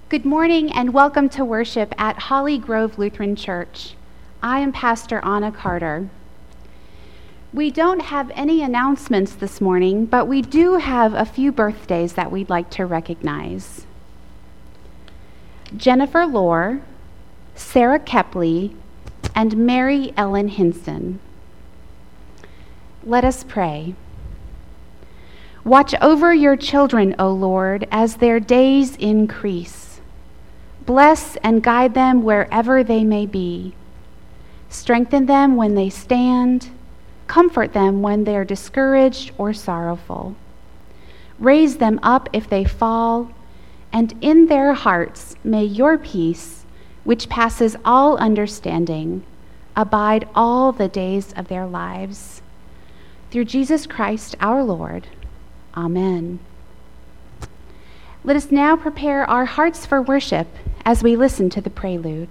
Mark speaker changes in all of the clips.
Speaker 1: Good morning and welcome to worship at Holly Grove Lutheran Church. I am Pastor Anna Carter. We don't have any announcements this morning, but we do have a few birthdays that we'd like to recognize. Jennifer Lohr, Sarah Kepley, and Mary Ellen Hinson. Let us pray. Watch over your children, O Lord, as their days increase. Bless and guide them wherever they may be. Strengthen them when they stand. Comfort them when they are discouraged or sorrowful. Raise them up if they fall, and in their hearts may your peace, which passes all understanding, abide all the days of their lives. Through Jesus Christ our Lord. Amen. Let us now prepare our hearts for worship as we listen to the prelude.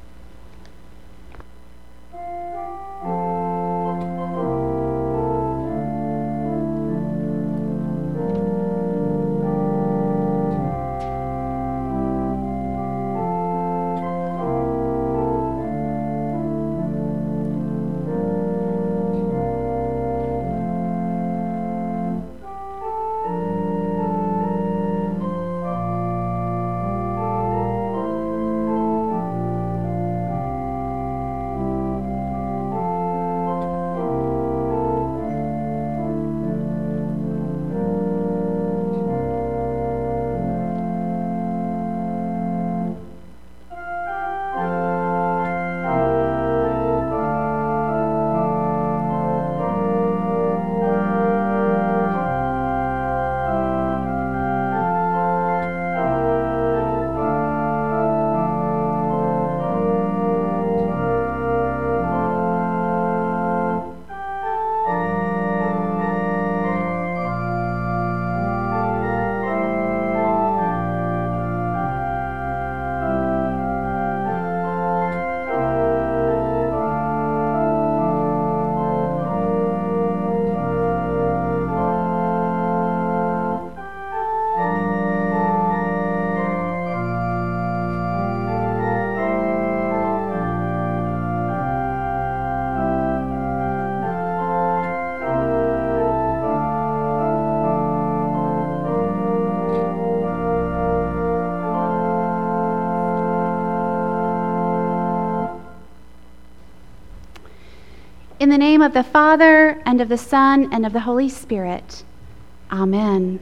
Speaker 1: In the name of the Father, and of the Son, and of the Holy Spirit. Amen.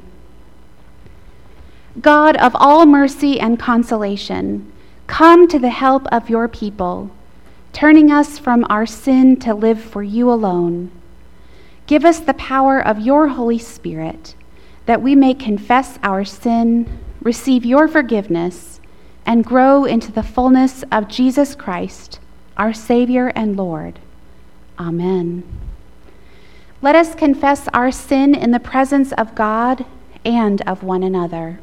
Speaker 1: God of all mercy and consolation, come to the help of your people, turning us from our sin to live for you alone. Give us the power of your Holy Spirit, that we may confess our sin, receive your forgiveness, and grow into the fullness of Jesus Christ, our Savior and Lord. Amen. Let us confess our sin in the presence of God and of one another.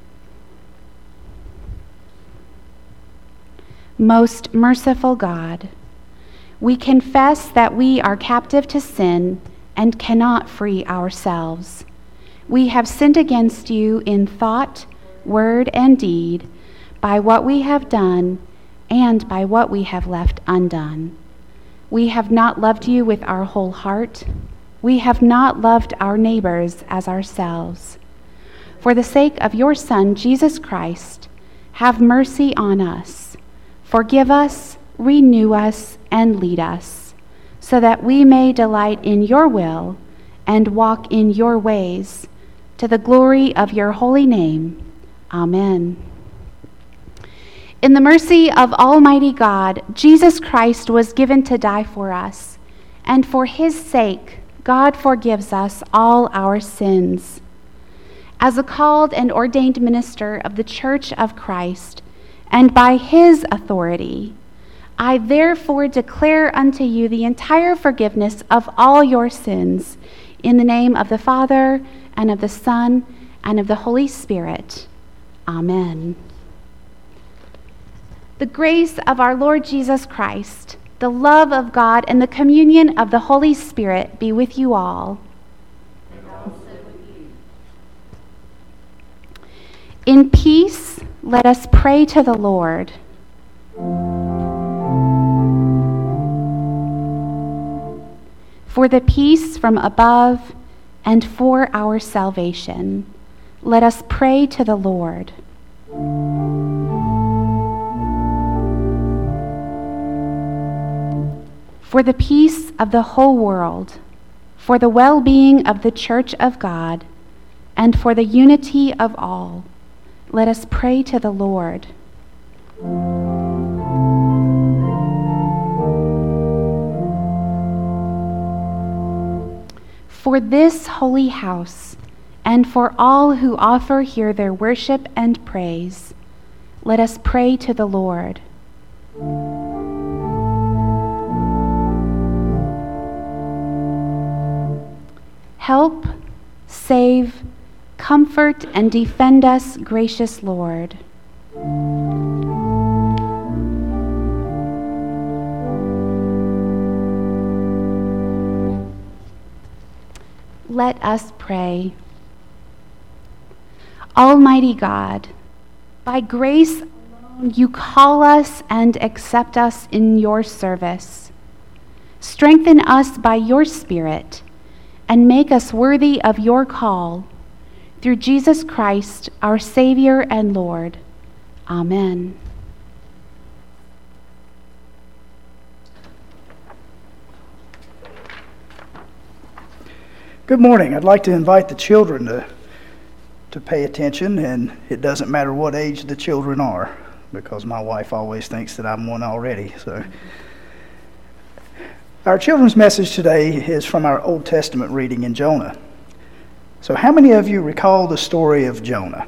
Speaker 1: Most merciful God, we confess that we are captive to sin and cannot free ourselves. We have sinned against you in thought, word, and deed, by what we have done and by what we have left undone. We have not loved you with our whole heart. We have not loved our neighbors as ourselves. For the sake of your Son, Jesus Christ, have mercy on us. Forgive us, renew us, and lead us, so that we may delight in your will and walk in your ways, to the glory of your holy name. Amen. In the mercy of Almighty God, Jesus Christ was given to die for us, and for his sake, God forgives us all our sins. As a called and ordained minister of the Church of Christ, and by his authority, I therefore declare unto you the entire forgiveness of all your sins, in the name of the Father, and of the Son, and of the Holy Spirit. Amen. The grace of our Lord Jesus Christ, the love of God, and the communion of the Holy Spirit be with you all. And also with you. In peace, Let us pray to the Lord. For the peace from above and for our salvation, let us pray to the Lord. For the peace of the whole world, for the well-being of the Church of God, and for the unity of all, let us pray to the Lord. For this holy house, and for all who offer here their worship and praise, let us pray to the Lord. Help, save, comfort, and defend us, gracious Lord. Let us pray. Almighty God, by grace alone you call us and accept us in your service. Strengthen us by your Spirit and make us worthy of your call. Through Jesus Christ, our Savior and Lord. Amen.
Speaker 2: Good morning. I'd like to invite the children to pay attention, and it doesn't matter what age the children are, because my wife always thinks that I'm one already. So, our children's message today is from our Old Testament reading in Jonah. So how many of you recall the story of Jonah?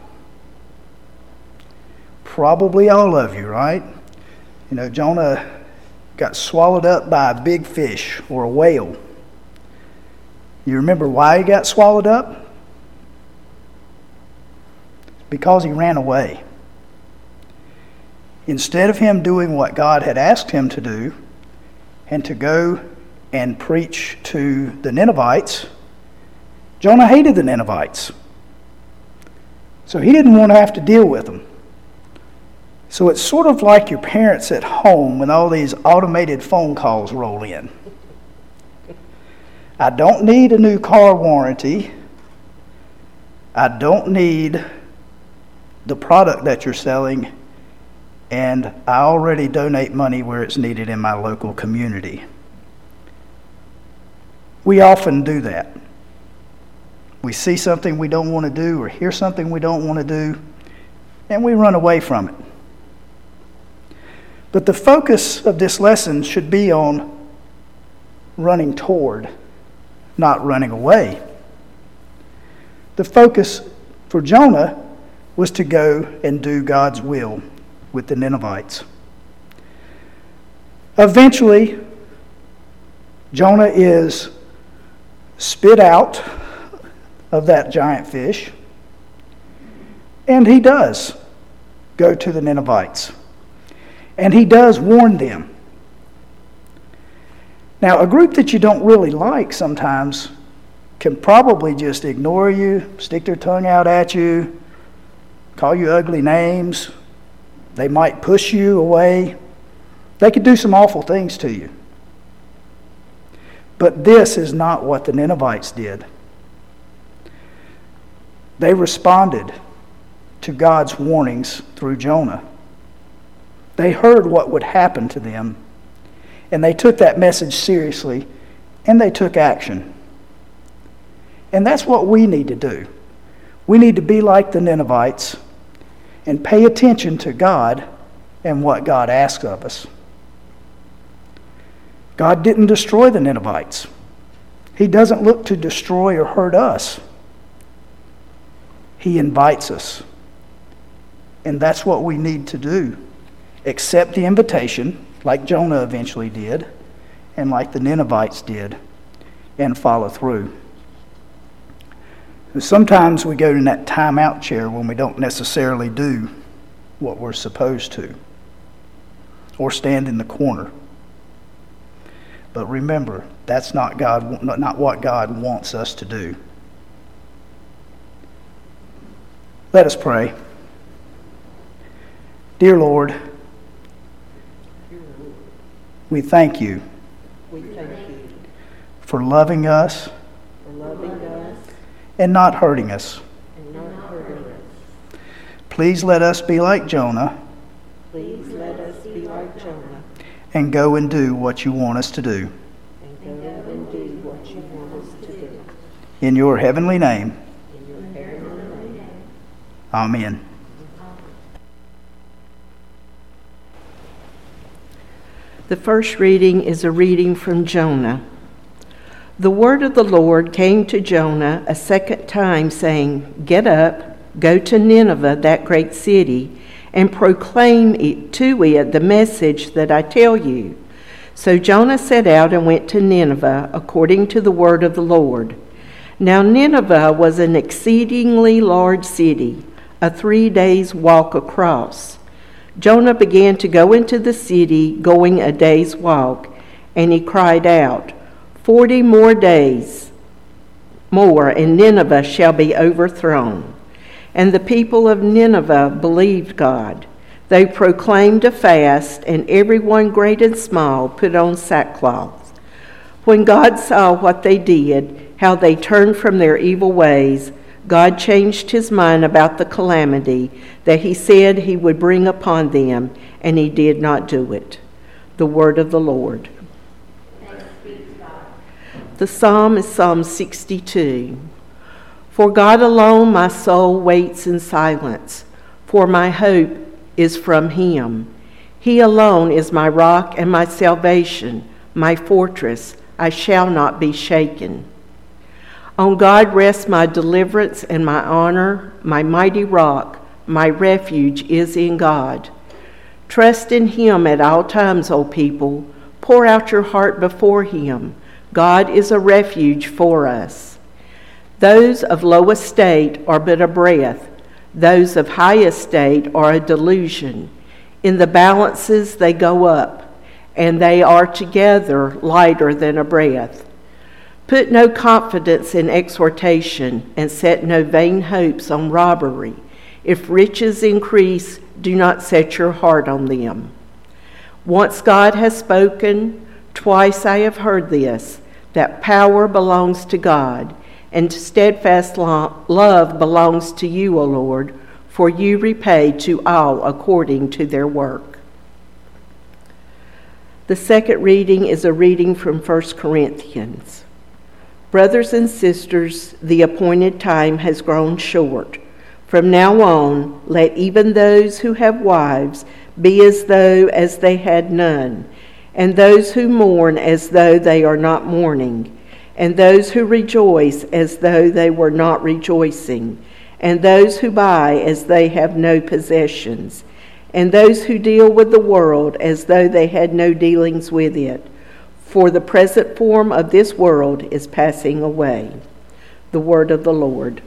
Speaker 2: Probably all of you, right? You know, Jonah got swallowed up by a big fish or a whale. You remember why he got swallowed up? Because he ran away. Instead of him doing what God had asked him to do, and to go and preach to the Ninevites, Jonah hated the Ninevites. So he didn't want to have to deal with them. So it's sort of like your parents at home when all these automated phone calls roll in. I don't need a new car warranty. I don't need the product that you're selling. And I already donate money where it's needed in my local community. We often do that. We see something we don't want to do or hear something we don't want to do, and we run away from it. But the focus of this lesson should be on running toward, not running away. The focus for Jonah was to go and do God's will with the Ninevites. Eventually, Jonah is spit out of that giant fish, and he does go to the Ninevites, and he does warn them. Now, a group that you don't really like sometimes can probably just ignore you, stick their tongue out at you, call you ugly names. They might push you away. They could do some awful things to you. But this is not what the Ninevites did. They responded to God's warnings through Jonah. They heard what would happen to them, and they took that message seriously, and they took action. And that's what we need to do. We need to be like the Ninevites and pay attention to God and what God asks of us. God didn't destroy the Ninevites. He doesn't look to destroy or hurt us. He invites us. And that's what we need to do. Accept the invitation, like Jonah eventually did, and like the Ninevites did, and follow through. Sometimes we go in that timeout chair when we don't necessarily do what we're supposed to, or stand in the corner. But remember, that's not what God wants us to do. Let us pray. Dear Lord, we thank you for loving us and not hurting us. Please let us be like Jonah. And go and do what you want us to do. In your heavenly name. Amen.
Speaker 3: The first reading is a reading from Jonah. The word of the Lord came to Jonah a second time, saying, "Get up, go to Nineveh, that great city, and proclaim to it the message that I tell you." So Jonah set out and went to Nineveh according to the word of the Lord. Now Nineveh was an exceedingly large city, a 3 days' walk across. Jonah began to go into the city, going a day's walk, and he cried out, 40 more days more, and Nineveh shall be overthrown. And the people of Nineveh believed God. They proclaimed a fast, and everyone, great and small, put on sackcloth. When God saw what they did, how they turned from their evil ways, God changed his mind about the calamity that he said he would bring upon them, and he did not do it. The word of the Lord. Thanks be to God. The psalm is Psalm 62. For God alone my soul waits in silence, for my hope is from him. He alone is my rock and my salvation, my fortress. I shall not be shaken. On God rests my deliverance and my honor, my mighty rock, my refuge is in God. Trust in him at all times, O people. Pour out your heart before him. God is a refuge for us. Those of low estate are but a breath. Those of high estate are a delusion. In the balances they go up, and they are together lighter than a breath. Put no confidence in exhortation, and set no vain hopes on robbery. If riches increase, do not set your heart on them. Once God has spoken, twice I have heard this, that power belongs to God, and steadfast love belongs to you, O Lord, for you repay to all according to their work. The second reading is a reading from 1 Corinthians. Brothers and sisters, the appointed time has grown short. From now on, let even those who have wives be as though as they had none, and those who mourn as though they are not mourning, and those who rejoice as though they were not rejoicing, and those who buy as they have no possessions, and those who deal with the world as though they had no dealings with it. For the present form of this world is passing away. The word of the Lord.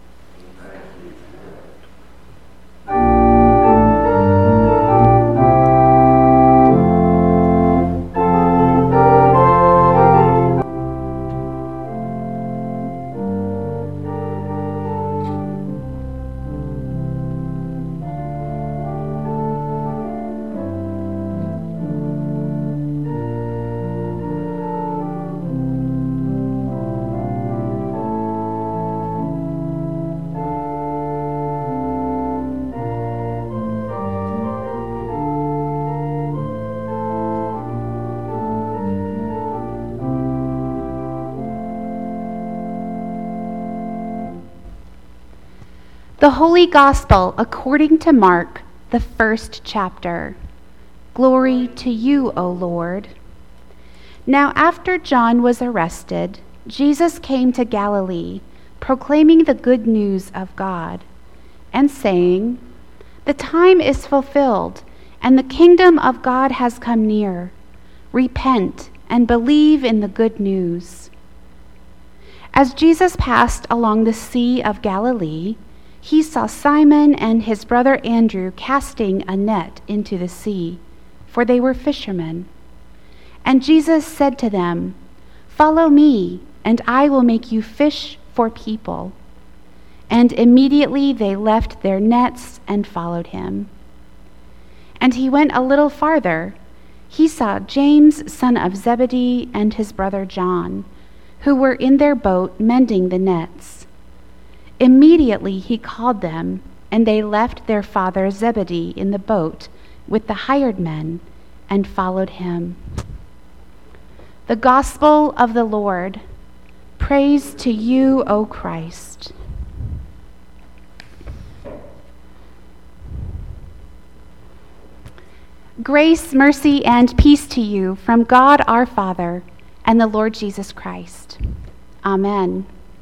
Speaker 1: The Holy Gospel according to Mark, the 1st chapter. Glory to you, O Lord. Now after John was arrested, Jesus came to Galilee, proclaiming the good news of God, and saying, "The time is fulfilled, and the kingdom of God has come near. Repent and believe in the good news." As Jesus passed along the Sea of Galilee, he saw Simon and his brother Andrew casting a net into the sea, for they were fishermen. And Jesus said to them, "Follow me, and I will make you fish for people." And immediately they left their nets and followed him. And he went a little farther. He saw James, son of Zebedee, and his brother John, who were in their boat mending the nets. Immediately he called them, and they left their father Zebedee in the boat with the hired men and followed him. The Gospel of the Lord. Praise to you, O Christ. Grace, mercy, and peace to you from God our Father and the Lord Jesus Christ. Amen.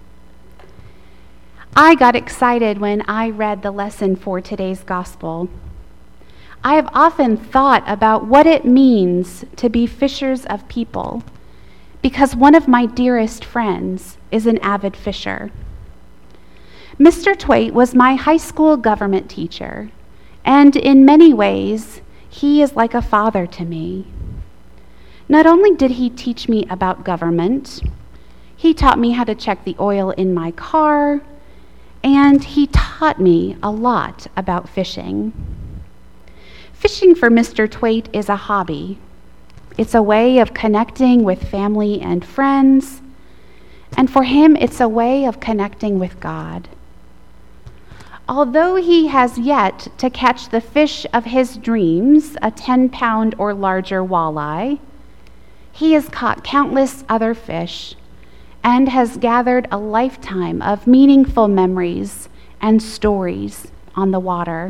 Speaker 1: I got excited when I read the lesson for today's gospel. I have often thought about what it means to be fishers of people, because one of my dearest friends is an avid fisher. Mr. Twait was my high school government teacher, and in many ways, he is like a father to me. Not only did he teach me about government, he taught me how to check the oil in my car, and he taught me a lot about fishing. Fishing for Mr. Twait is a hobby. It's a way of connecting with family and friends, and for him, it's a way of connecting with God. Although he has yet to catch the fish of his dreams, a 10-pound or larger walleye, he has caught countless other fish and has gathered a lifetime of meaningful memories and stories on the water.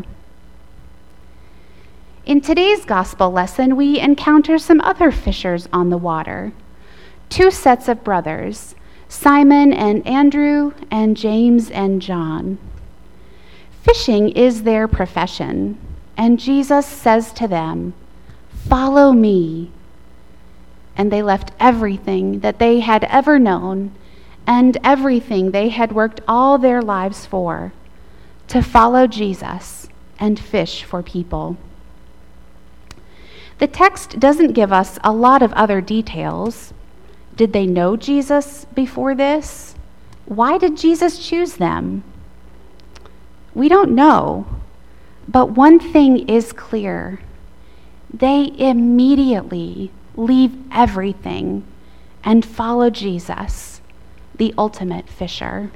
Speaker 1: In today's gospel lesson, we encounter some other fishers on the water, two sets of brothers, Simon and Andrew, and James and John. Fishing is their profession, and Jesus says to them, "Follow me." And they left everything that they had ever known and everything they had worked all their lives for to follow Jesus and fish for people. The text doesn't give us a lot of other details. Did they know Jesus before this? Why did Jesus choose them? We don't know, but one thing is clear. They immediately leave everything and follow Jesus, the ultimate fisher.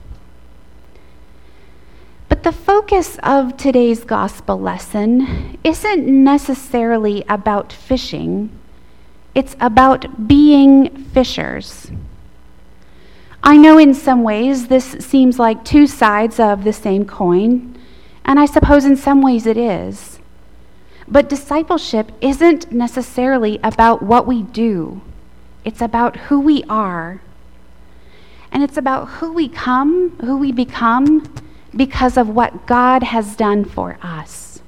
Speaker 1: But the focus of today's gospel lesson isn't necessarily about fishing. It's about being fishers. I know in some ways this seems like two sides of the same coin, and I suppose in some ways it is. But discipleship isn't necessarily about what we do. It's about who we are. And it's about who we become because of what God has done for us.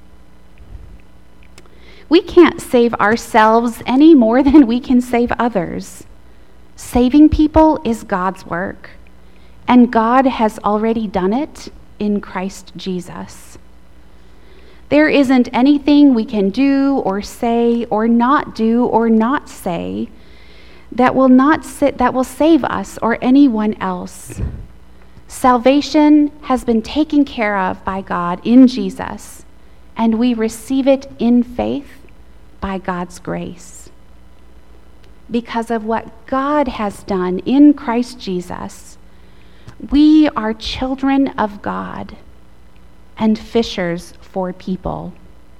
Speaker 1: We can't save ourselves any more than we can save others. Saving people is God's work, and God has already done it in Christ Jesus. There isn't anything we can do or say or not do or not say that will save us or anyone else. Salvation has been taken care of by God in Jesus, and we receive it in faith by God's grace. Because of what God has done in Christ Jesus, we are children of God and fishers for people.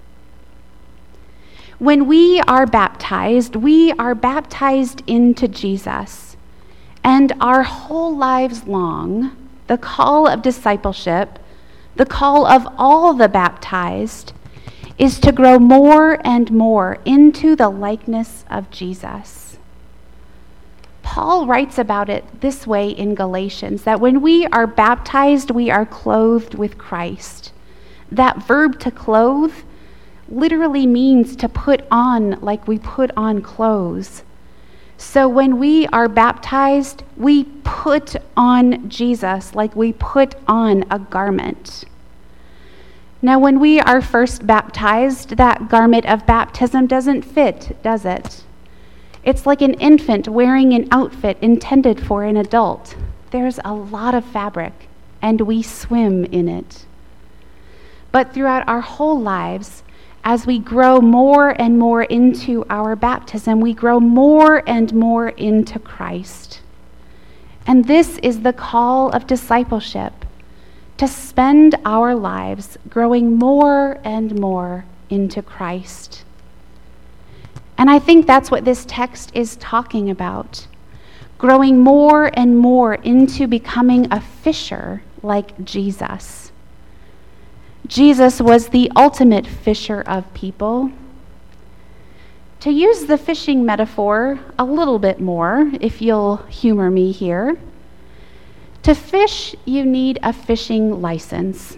Speaker 1: When we are baptized into Jesus, and our whole lives long, the call of discipleship, the call of all the baptized, is to grow more and more into the likeness of Jesus. Paul writes about it this way in Galatians, that when we are baptized, we are clothed with Christ. That verb to clothe literally means to put on like we put on clothes. So when we are baptized, we put on Jesus like we put on a garment. Now, when we are first baptized, that garment of baptism doesn't fit, does it? It's like an infant wearing an outfit intended for an adult. There's a lot of fabric, and we swim in it. But throughout our whole lives, as we grow more and more into our baptism, we grow more and more into Christ. And this is the call of discipleship, to spend our lives growing more and more into Christ. And I think that's what this text is talking about, growing more and more into becoming a fisher like Jesus. Jesus was the ultimate fisher of people. To use the fishing metaphor a little bit more, if you'll humor me here, to fish, you need a fishing license.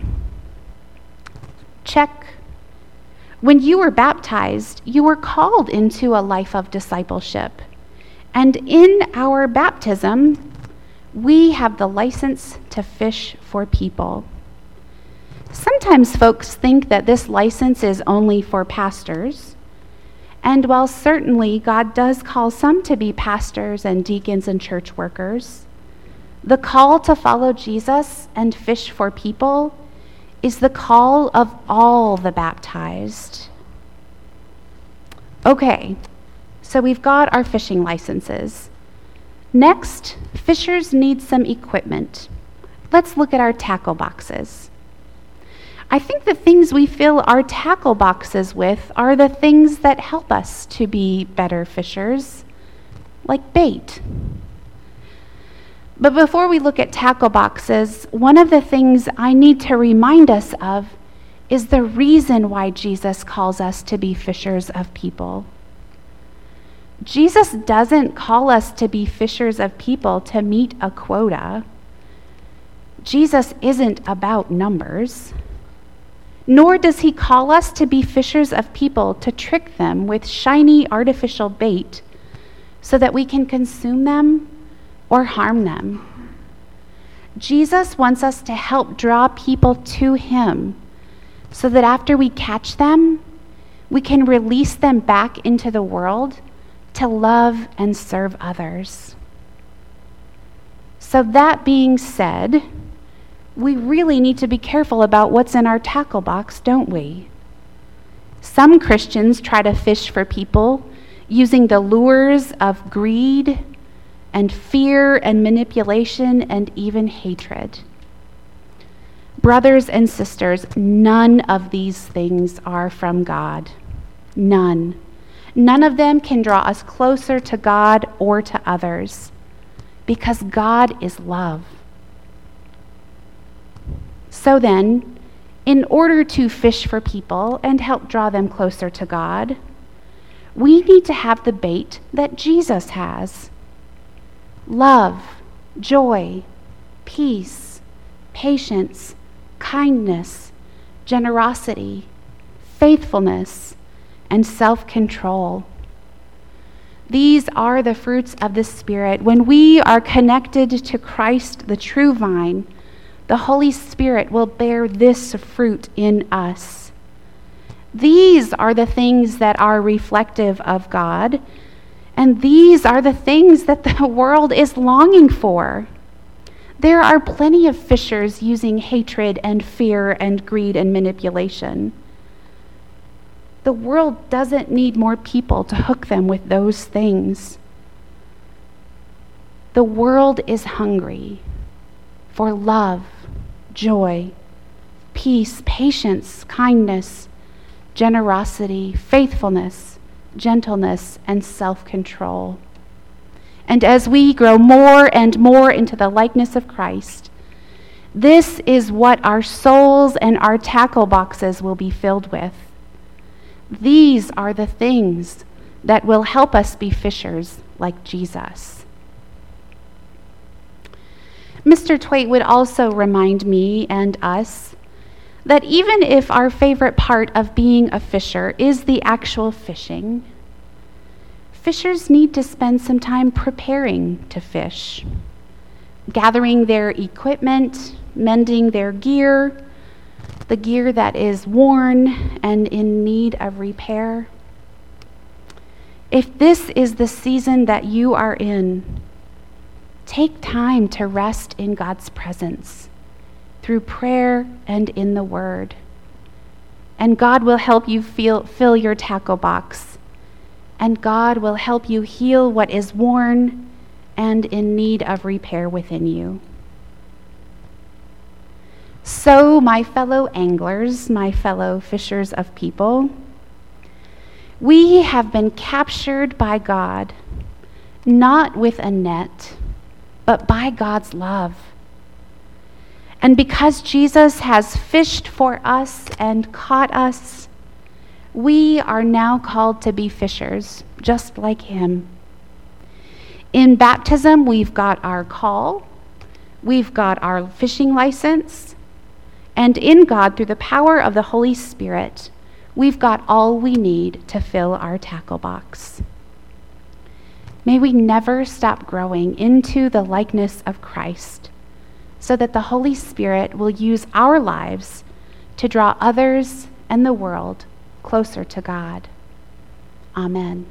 Speaker 1: Check. When you were baptized, you were called into a life of discipleship. And in our baptism, we have the license to fish for people. Sometimes folks think that this license is only for pastors. And while certainly God does call some to be pastors and deacons and church workers, the call to follow Jesus and fish for people is the call of all the baptized. Okay, so we've got our fishing licenses. Next, fishers need some equipment. Let's look at our tackle boxes. I think the things we fill our tackle boxes with are the things that help us to be better fishers, like bait. But before we look at tackle boxes, one of the things I need to remind us of is the reason why Jesus calls us to be fishers of people. Jesus doesn't call us to be fishers of people to meet a quota. Jesus isn't about numbers. Nor does he call us to be fishers of people to trick them with shiny artificial bait so that we can consume them or harm them. Jesus wants us to help draw people to him so that after we catch them, we can release them back into the world to love and serve others. So that being said, we really need to be careful about what's in our tackle box, don't we? Some Christians try to fish for people using the lures of greed and fear and manipulation and even hatred. Brothers and sisters, none of these things are from God. None. None of them can draw us closer to God or to others, because God is love. So then, in order to fish for people and help draw them closer to God, we need to have the bait that Jesus has. Love, joy, peace, patience, kindness, generosity, faithfulness, and self-control. These are the fruits of the Spirit. When we are connected to Christ, the true vine, the Holy Spirit will bear this fruit in us. These are the things that are reflective of God, and these are the things that the world is longing for. There are plenty of fishers using hatred and fear and greed and manipulation. The world doesn't need more people to hook them with those things. The world is hungry for love, joy, peace, patience, kindness, generosity, faithfulness, gentleness, and self-control. And as we grow more and more into the likeness of Christ, this is what our souls and our tackle boxes will be filled with. These are the things that will help us be fishers like Jesus. Mr. Twait would also remind me and us that even if our favorite part of being a fisher is the actual fishing, fishers need to spend some time preparing to fish, gathering their equipment, mending their gear, the gear that is worn and in need of repair. If this is the season that you are in, take time to rest in God's presence through prayer and in the Word. and God will help you fill your tackle box. And God will help you heal what is worn and in need of repair within you. So, my fellow anglers, my fellow fishers of people, we have been captured by God, not with a net, but by God's love. And because Jesus has fished for us and caught us, we are now called to be fishers, just like him. In baptism, we've got our call, we've got our fishing license, and in God, through the power of the Holy Spirit, we've got all we need to fill our tackle box. May we never stop growing into the likeness of Christ, so that the Holy Spirit will use our lives to draw others and the world closer to God. Amen.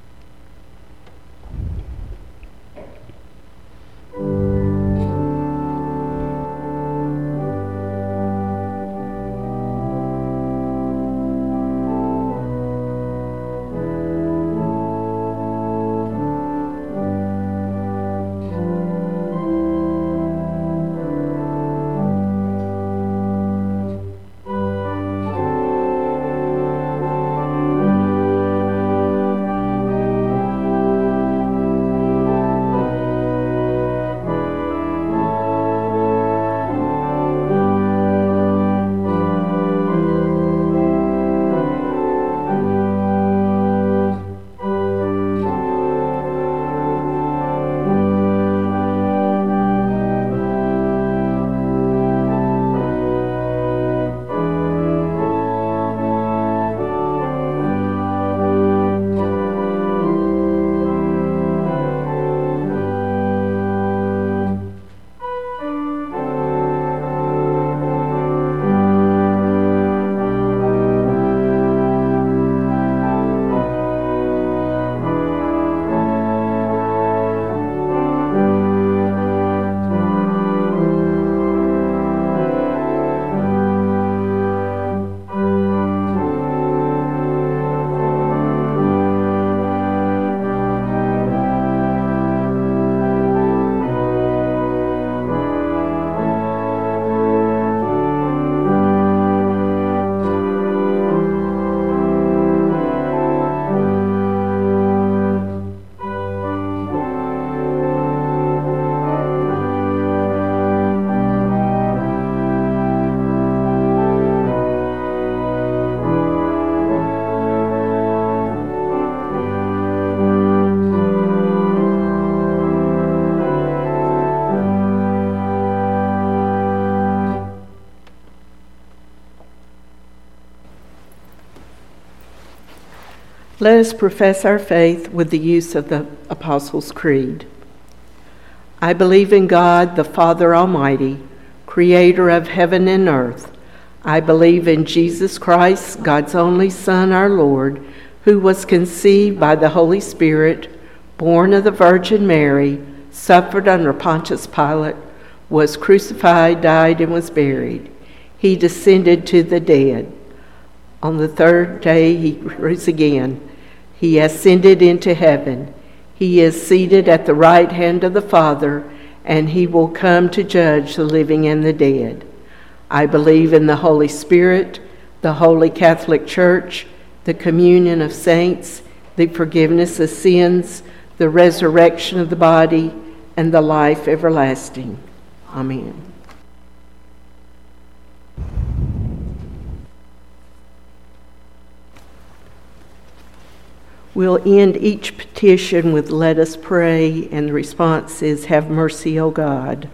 Speaker 3: Let us profess our faith with the use of the Apostles' Creed. I believe in God, the Father Almighty, creator of heaven and earth. I believe in Jesus Christ, God's only Son, our Lord, who was conceived by the Holy Spirit, born of the Virgin Mary, suffered under Pontius Pilate, was crucified, died, and was buried. He descended to the dead. On the third day he rose again. He ascended into heaven. He is seated at the right hand of the Father, and he will come to judge the living and the dead. I believe in the Holy Spirit, the Holy Catholic Church, the communion of saints, the forgiveness of sins, the resurrection of the body, and the life everlasting. Amen. We'll end each petition with "Let us pray," and the response is, "Have mercy, O God."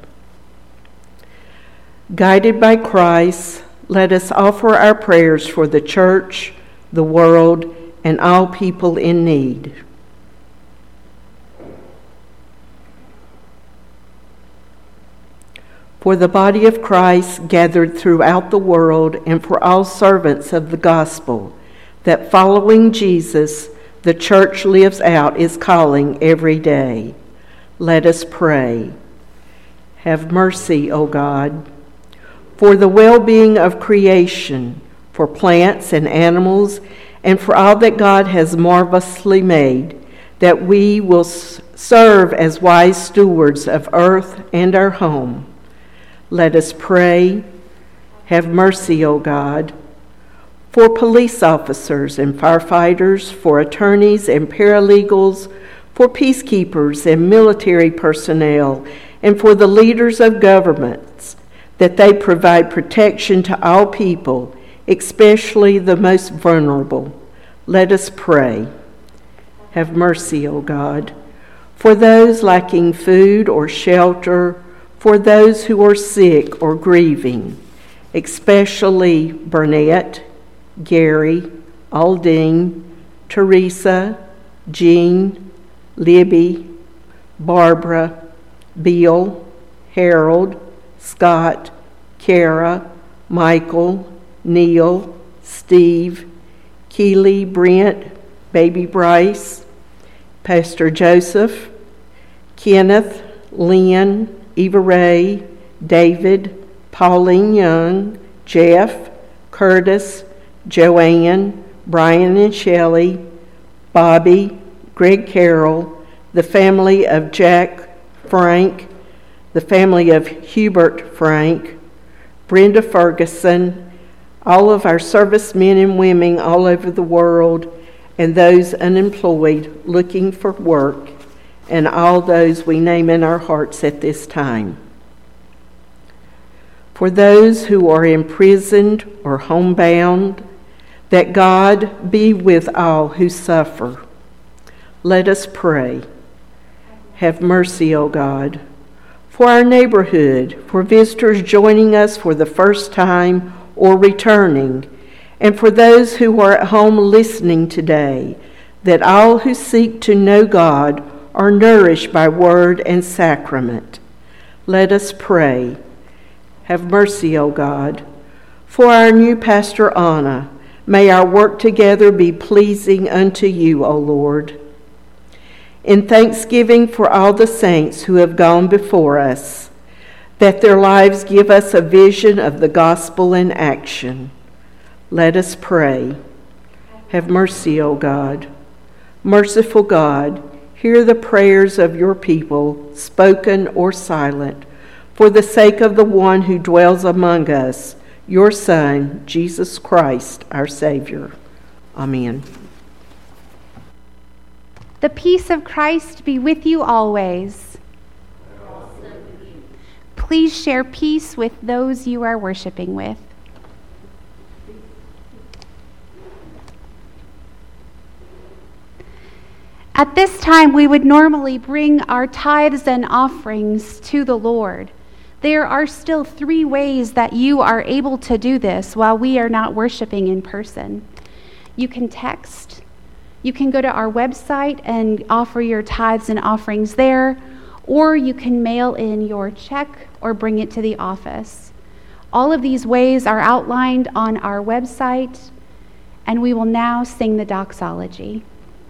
Speaker 3: Guided by Christ, let us offer our prayers for the church, the world, and all people in need. For the body of Christ gathered throughout the world, and for all servants of the gospel, that following Jesus, the church lives out its calling every day. Let us pray. Have mercy, O God, for the well-being of creation, for plants and animals, and for all that God has marvelously made, that we will serve as wise stewards of earth and our home. Let us pray. Have mercy, O God, for police officers and firefighters, for attorneys and paralegals, for peacekeepers and military personnel, and for the leaders of governments, that they provide protection to all people, especially the most vulnerable. Let us pray. Have mercy, O God, for those lacking food or shelter, for those who are sick or grieving, especially Burnett, Gary, Aldine, Teresa, Jean, Libby, Barbara, Bill, Harold, Scott, Kara, Michael, Neil, Steve, Keely, Brent, Baby Bryce, Pastor Joseph, Kenneth, Lynn, Eva Ray, David, Pauline Young, Jeff, Curtis, Joanne, Brian and Shelley, Bobby, Greg Carroll, the family of Jack Frank, the family of Hubert Frank, Brenda Ferguson, all of our servicemen and women all over the world, and those unemployed looking for work, and all those we name in our hearts at this time. For those who are imprisoned or homebound, that God be with all who suffer. Let us pray. Have mercy, O God, for our neighborhood, for visitors joining us for the first time or returning, and for those who are at home listening today, that all who seek to know God are nourished by word and sacrament. Let us pray. Have mercy, O God, for our new pastor Anna. May our work together be pleasing unto you, O Lord. In thanksgiving for all the saints who have gone before us, that their lives give us a vision of the gospel in action. Let us pray. Have mercy, O God. Merciful God, hear the prayers of your people, spoken or silent, for the sake of the one who dwells among us, your Son, Jesus Christ, our Savior. Amen.
Speaker 1: The peace of Christ be with you always. Please share peace with those you are worshiping with. At this time, we would normally bring our tithes and offerings to the Lord. There are still 3 ways that you are able to do this while we are not worshiping in person. You can text. You can go to our website and offer your tithes and offerings there, or you can mail in your check or bring it to the office. All of these ways are outlined on our website, and we will now sing the doxology.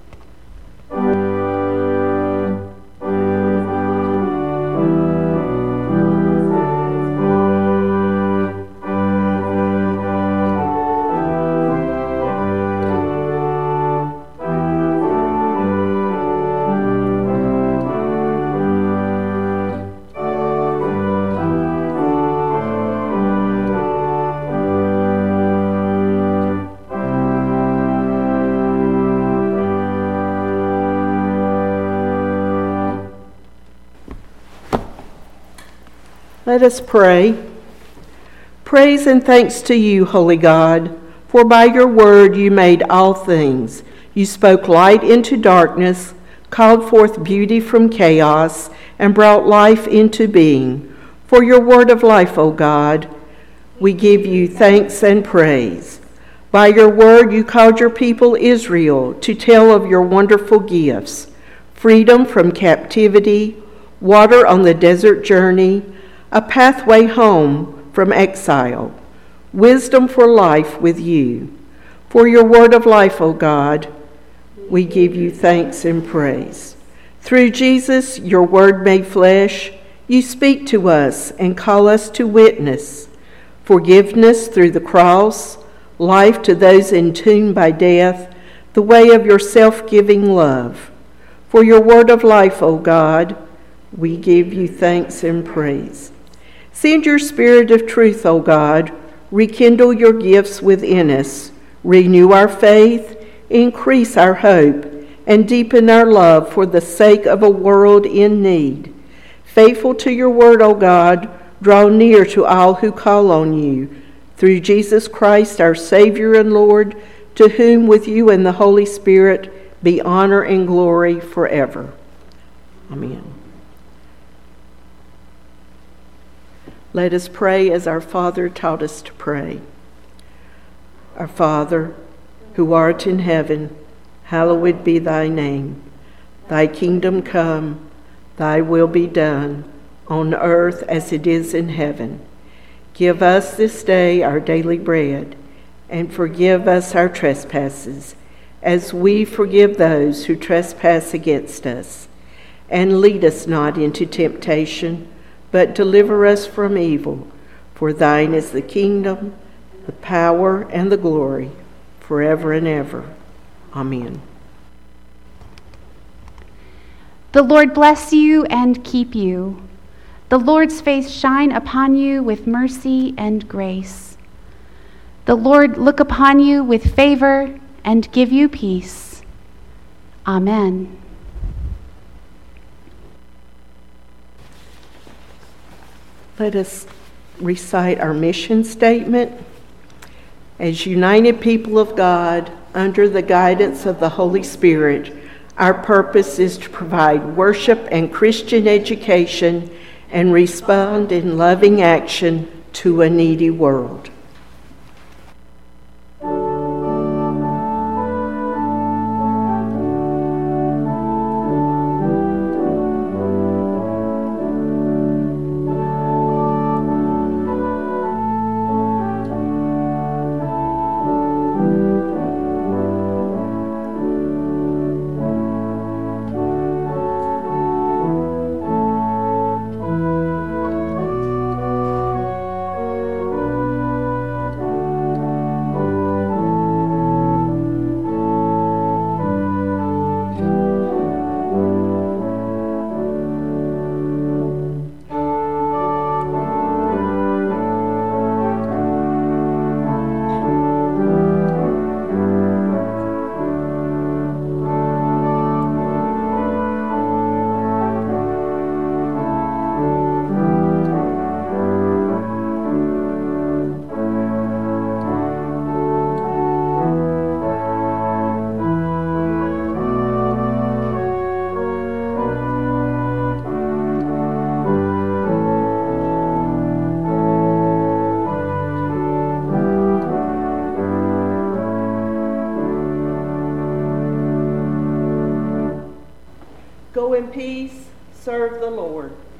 Speaker 3: Let us pray. Praise and thanks to you, Holy God, for by your word you made all things. You spoke light into darkness, called forth beauty from chaos, and brought life into being. For your word of life, O God, we give you thanks and praise. By your word you called your people Israel to tell of your wonderful gifts, freedom from captivity, water on the desert journey, a pathway home from exile, wisdom for life with you. For your word of life, O God, we give you thanks and praise. Through Jesus, your word made flesh, you speak to us and call us to witness. Forgiveness through the cross, life to those entombed by death, the way of your self-giving love. For your word of life, O God, we give you thanks and praise. Send your spirit of truth, O God, rekindle your gifts within us, renew our faith, increase our hope, and deepen our love for the sake of a world in need. Faithful to your word, O God, draw near to all who call on you. Through Jesus Christ, our Savior and Lord, to whom with you and the Holy Spirit be honor and glory forever. Amen. Let us pray as our Father taught us to pray. Our Father, who art in heaven, hallowed be thy name. Thy kingdom come, thy will be done, on earth as it is in heaven. Give us this day our daily bread, and forgive us our trespasses, as we forgive those who trespass against us. And lead us not into temptation, but deliver us from evil. For thine is the kingdom, the power, and the glory, forever and ever. Amen.
Speaker 1: The Lord bless you and keep you. The Lord's face shine upon you with mercy and grace. The Lord look upon you with favor and give you peace. Amen.
Speaker 3: Let us recite our mission statement. As united people of God, under the guidance of the Holy Spirit, our purpose is to provide worship and Christian education and respond in loving action to a needy world. Go in peace, serve the Lord.